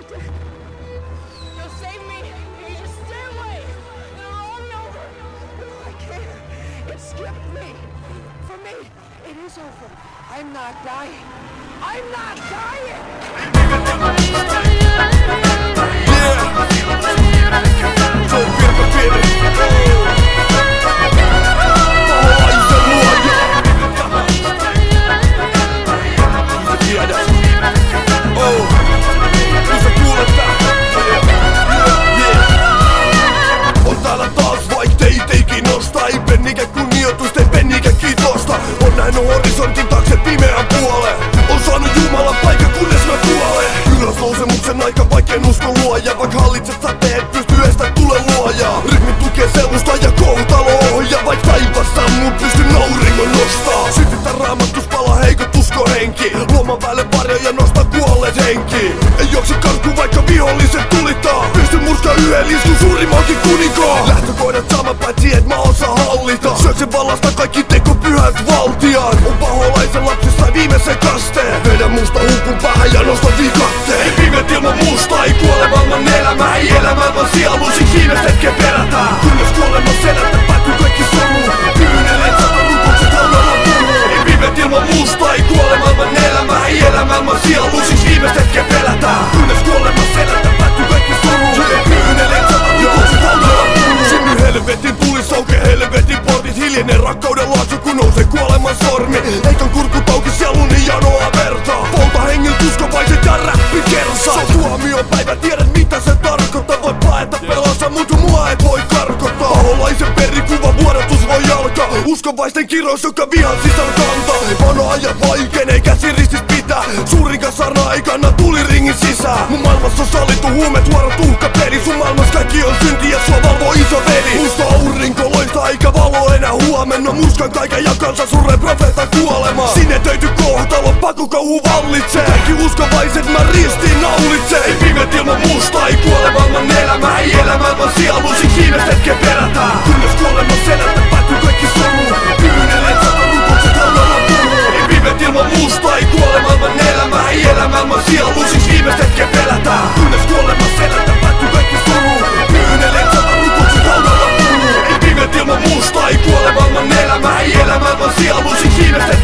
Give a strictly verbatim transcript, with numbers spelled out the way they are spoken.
doctor. You'll save me if you just stay away. It'll all be over. No, I can't. It skipped me. For me, it is over. I'm not dying. I'm not dying! On täällä taas vaik teitä ei kiinnosta. Ei pennikä kunnioitusta, ei pennikä kiitosta. On nähnyt horisontin taakse pimeän puoleen. On saanut Jumalan paikka kunnes mä kuolen. Ylösnousemuksen aika vaikken usko luoja. Vaik hallitset sateet pystyy estä tule luojaa. Rytmi tukee seudusta ja kohtalo ohjaa. Vaik taivasta mut pystyn auringon nostaa. Sytytä raamattus pala heikot uskohenki. Luoman päälle varjoja nosta kuolleet henki. Ei joksi karkku vaikka viholliset tulitaa. Pystyn murskaa yhden liskun suurimmankin kuninkaan. Lähtökohdat sama paitsi et mä osaan hallita. Syöksen vallasta kaikki teko pyhät valtiaan. On paholaisen lapsi sai viimeisen kasteen. Vedä musta hukun päähän ja nosta vikatteen. Ei pimeät ilman musta, ei kuole maailman elämä. Ei elä maailman sielu, siksi viimeist hetken perätään. Kunnes kuoleman selätä päättyy kaikki suru. Kyyneleet sata rukoukset haudalla puruu. Ei pimeät ilman musta, ei kuole maailman elämä. Ei elä maailman sielu, siksi viimeist hetken perätään. Kunnes kuoleman selätä päättyy kaikki suru. Kyyneleet sata rukoukset haudalla puruu. Synny helvetin tulis auke helvetin portit. Hiljainen rakkauden laakso kun nousee kuoleman sormi. Eikä kurkut auki sieluni janoa vertaa. Polta hengiltä uskovaiset ja räppi kersaa. Se on tuomiopäivä, tiedät mitä se tarkoittaa. Voit paeta pelossa, mutta mua et voi karkottaa. Paholaisen perikuva vuodatus voi alkaa. Uskovaisten kirous, joka vihan sisällä kantaa. Vano ajat vaikenee, käsi ristis pitää. Suurin kasarna ei kanna tuliringin sisään. Mun maailmassa on sallittu huumeet, huorot uhkapeli. Sun maailmassa kaikki on synti ja sua valvoo iso veli. Musta aurinko loistaa eikä valo enää huomenna. Murskan kaiken ja kansa surreen profeetan kuolemaan. Sinetöity kohtalo, pakokauhu vallitsee. Kaikki uskovaiset mä ristiin naulitsee. Ei pimeät ilman musta, ei kuole maailman elämä. Ei elä maailman sielu, siksi viimeist hetken perätään. Kunnes kuoleman selätä päättyy kaikki suru. Kyyneleet sata rukoukset haudalla puruu. Ei pimeät ilman musta, ei kuole maailman elämä. Ei elä maailman sielu, siksi viimeist hetken perätään. Kunnes kuoleman selätä päättyy kaikki suru. Kyyneleet sata rukoukset haudalla puruu. Ei pimeät ilman musta, ei kuole maailman elämä. Ei elä maailman sielu, siksi viimeist